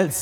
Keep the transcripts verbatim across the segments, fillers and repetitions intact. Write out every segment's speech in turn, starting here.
girls.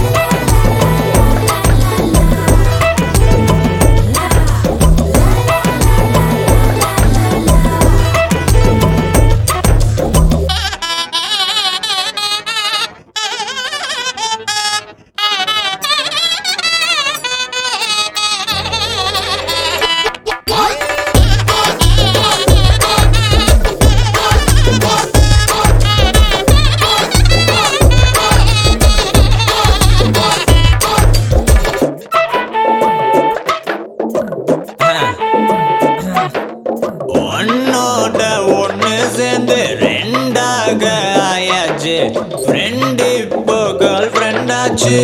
ஒன்னோட ஒன்னு சேர்ந்து ரெண்டாக ஆயாச்சு, ஃப்ரெண்ட் இப்போ கேர்ள் ஃப்ரெண்ட் ஆச்சு.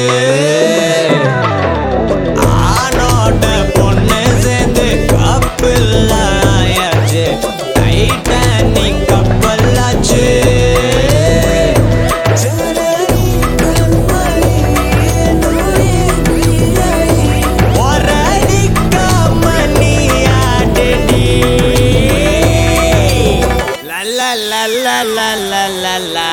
ஆனோட பொண்ணு சேர்ந்து கப்பல் ஆயாச்சு, டைட்டானிக் கப்பல் ஆச்சு. La la la la la la la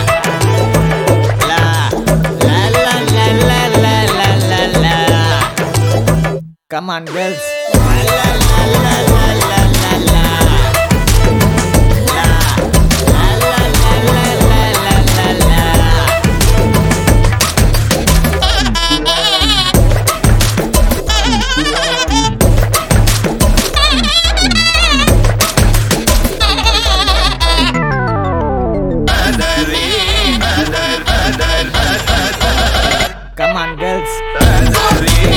la la la la la la la la la. Come on girls. La la la la la la la la la la la la la la la la. Come on girls.